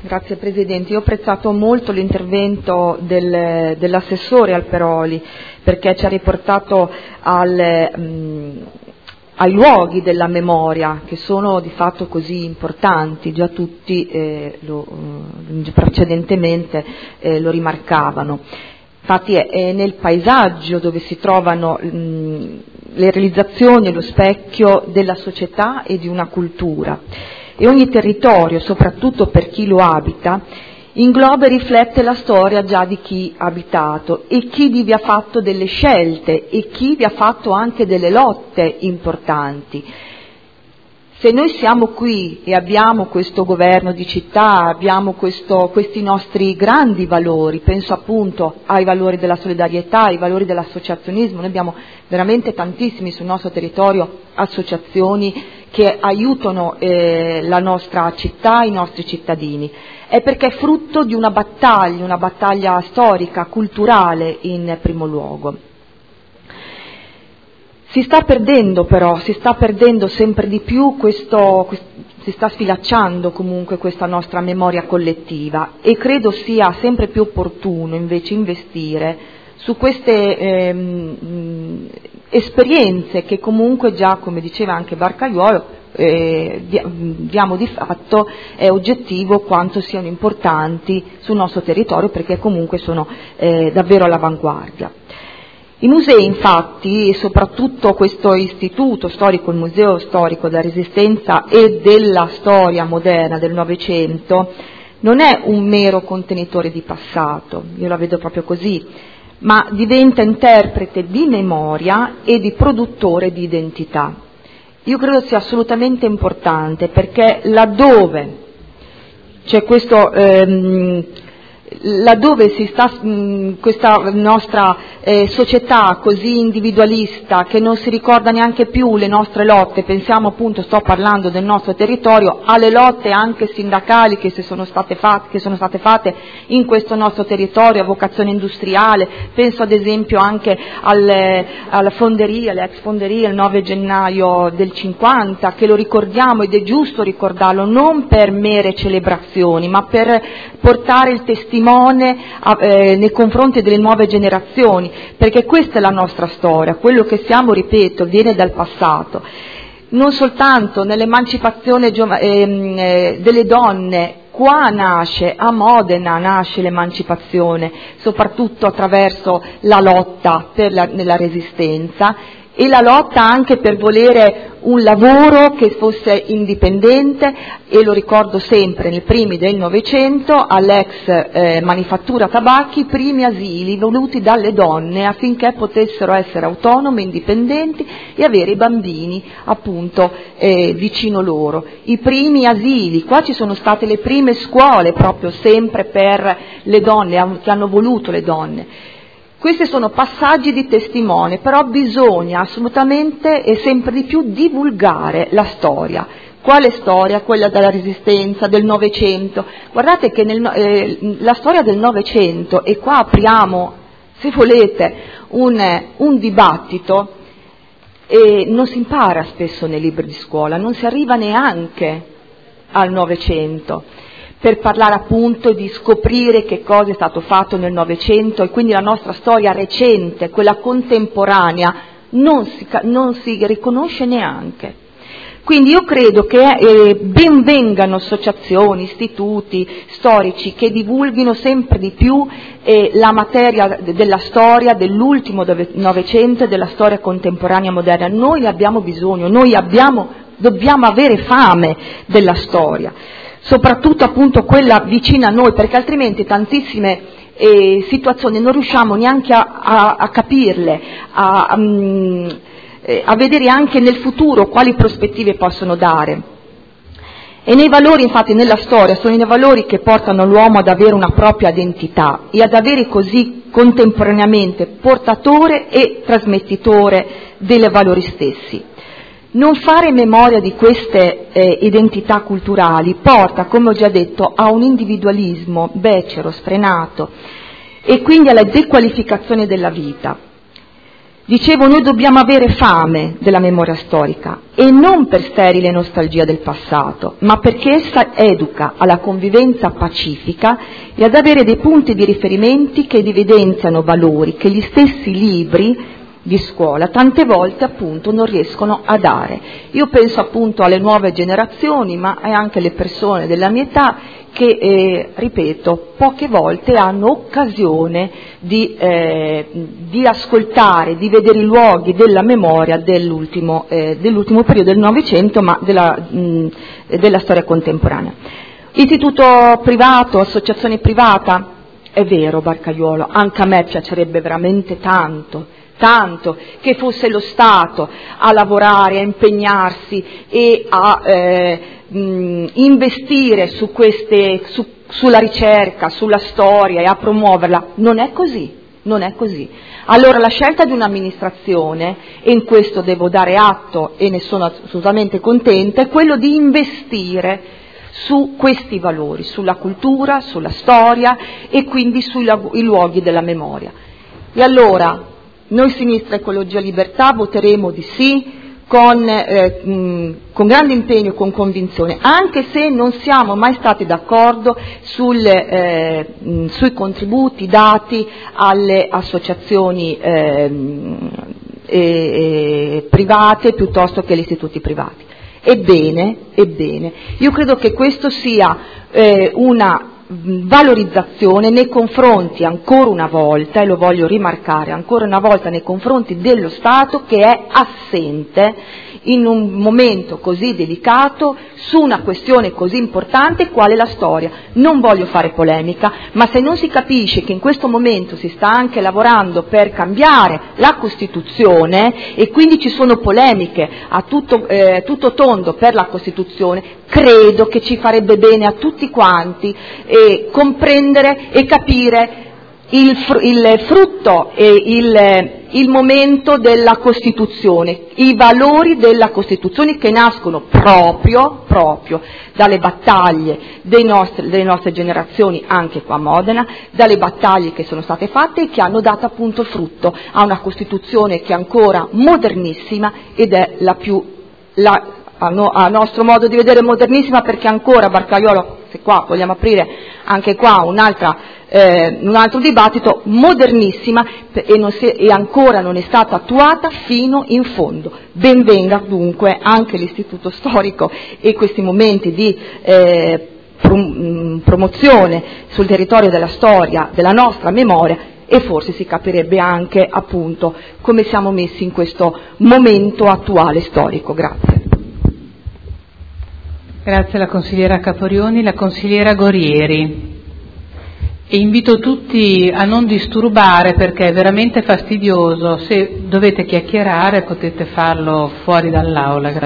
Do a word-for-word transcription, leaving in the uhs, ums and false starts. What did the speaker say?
Grazie Presidente. Io ho apprezzato molto l'intervento del, dell'assessore Alperoli, perché ci ha riportato al, mh, ai luoghi della memoria, che sono di fatto così importanti, già tutti eh, lo, eh, precedentemente eh, lo rimarcavano. Infatti è, è nel paesaggio dove si trovano mh, le realizzazioni e lo specchio della società e di una cultura. E ogni territorio, soprattutto per chi lo abita, ingloba e riflette la storia già di chi ha abitato e chi vi ha fatto delle scelte e chi vi ha fatto anche delle lotte importanti. Se noi siamo qui e abbiamo questo governo di città, abbiamo questo, questi nostri grandi valori, penso appunto ai valori della solidarietà, ai valori dell'associazionismo, noi abbiamo veramente tantissimi sul nostro territorio associazioni che aiutano eh, la nostra città, i nostri cittadini, è perché è frutto di una battaglia, una battaglia storica, culturale in primo luogo. Si sta perdendo però, si sta perdendo sempre di più questo, questo, si sta sfilacciando comunque questa nostra memoria collettiva e credo sia sempre più opportuno invece investire su queste ehm, esperienze che comunque già, come diceva anche Barcaiuolo, eh, diamo di fatto, è oggettivo quanto siano importanti sul nostro territorio perché comunque sono eh, davvero all'avanguardia. I musei infatti, e soprattutto questo istituto storico, il Museo Storico della Resistenza e della storia moderna del Novecento, non è un mero contenitore di passato, io la vedo proprio così, ma diventa interprete di memoria e di produttore di identità. Io credo sia assolutamente importante perché laddove c'è questo... Ehm, laddove si sta mh, questa nostra eh, società così individualista che non si ricorda neanche più le nostre lotte, pensiamo appunto, sto parlando del nostro territorio, alle lotte anche sindacali che, si sono, state fatte, che sono state fatte in questo nostro territorio a vocazione industriale, penso ad esempio anche alle, alla fonderia, alle ex fonderie il nove gennaio del cinquanta, che lo ricordiamo ed è giusto ricordarlo non per mere celebrazioni ma per portare il testimone Eh, nei confronti delle nuove generazioni, perché questa è la nostra storia, quello che siamo, ripeto, viene dal passato, non soltanto nell'emancipazione giova- ehm, eh, delle donne. Qua nasce, a Modena nasce l'emancipazione, soprattutto attraverso la lotta per la, nella resistenza e la lotta anche per volere un lavoro che fosse indipendente, e lo ricordo sempre, nei primi del Novecento all'ex eh, manifattura tabacchi, i primi asili voluti dalle donne affinché potessero essere autonome, indipendenti e avere i bambini appunto eh, vicino loro. I primi asili, qua ci sono state le prime scuole proprio sempre per le donne, che hanno voluto le donne. Questi sono passaggi di testimone, però bisogna assolutamente e sempre di più divulgare la storia. Quale storia? Quella della Resistenza, del Novecento. Guardate che nel, eh, la storia del Novecento, e qua apriamo, se volete, un, un dibattito, e non si impara spesso nei libri di scuola, non si arriva neanche al Novecento. Per parlare appunto di scoprire che cosa è stato fatto nel Novecento e quindi la nostra storia recente, quella contemporanea, non si, non si riconosce neanche. Quindi io credo che eh, ben vengano associazioni, istituti storici che divulghino sempre di più eh, la materia della storia dell'ultimo Novecento e della storia contemporanea moderna. Noi ne abbiamo bisogno, noi abbiamo, dobbiamo avere fame della storia, soprattutto appunto quella vicina a noi, perché altrimenti tantissime eh, situazioni non riusciamo neanche a, a, a capirle, a, a, a vedere anche nel futuro quali prospettive possono dare. E nei valori, infatti, nella storia sono i valori che portano l'uomo ad avere una propria identità e ad avere così contemporaneamente portatore e trasmettitore dei valori stessi. Non fare memoria di queste eh, identità culturali porta, come ho già detto, a un individualismo becero, sfrenato e quindi alla dequalificazione della vita. Dicevo, noi dobbiamo avere fame della memoria storica, e non per sterile nostalgia del passato, ma perché essa educa alla convivenza pacifica e ad avere dei punti di riferimenti che evidenziano valori che gli stessi libri di scuola tante volte appunto non riescono a dare. Io penso appunto alle nuove generazioni, ma anche alle persone della mia età che, eh, ripeto, poche volte hanno occasione di, eh, di ascoltare, di vedere i luoghi della memoria dell'ultimo, eh, dell'ultimo periodo del Novecento, ma della, mh, della storia contemporanea. Istituto privato, associazione privata, è vero Barcaiuolo, anche a me piacerebbe veramente tanto, tanto che fosse lo Stato a lavorare, a impegnarsi e a eh, mh, investire su queste, su, sulla ricerca, sulla storia e a promuoverla. Non è così, non è così. Allora la scelta di un'amministrazione, e in questo devo dare atto e ne sono assolutamente contenta, è quello di investire su questi valori, sulla cultura, sulla storia e quindi sui luoghi della memoria. E allora noi Sinistra Ecologia Libertà voteremo di sì con, eh, mh, con grande impegno e con convinzione, anche se non siamo mai stati d'accordo sul, eh, mh, sui contributi dati alle associazioni eh, eh, private piuttosto che agli istituti privati. Ebbene, ebbene, io credo che questo sia eh, una valorizzazione nei confronti, ancora una volta, e lo voglio rimarcare ancora una volta, nei confronti dello Stato che è assente in un momento così delicato su una questione così importante quale la storia. Non voglio fare polemica, ma se non si capisce che in questo momento si sta anche lavorando per cambiare la Costituzione e quindi ci sono polemiche a tutto, eh, tutto tondo per la Costituzione, credo che ci farebbe bene a tutti quanti eh, comprendere e capire il, fr- il frutto e il, il momento della Costituzione, i valori della Costituzione che nascono proprio, proprio dalle battaglie dei nostri, delle nostre generazioni, anche qua a Modena, dalle battaglie che sono state fatte e che hanno dato appunto frutto a una Costituzione che è ancora modernissima ed è la più, la, a, no, a nostro modo di vedere modernissima, perché ancora, Barcaiuolo, se qua vogliamo aprire anche qua un'altra Eh, un altro dibattito, modernissima e, non si, e ancora non è stata attuata fino in fondo. Ben venga dunque anche l'Istituto Storico e questi momenti di eh, prom- promozione sul territorio della storia, della nostra memoria, e forse si capirebbe anche appunto come siamo messi in questo momento attuale storico. Grazie. Grazie alla consigliera Caporioni. La consigliera Gorieri. E invito tutti a non disturbare, perché è veramente fastidioso. Se dovete chiacchierare potete farlo fuori dall'aula.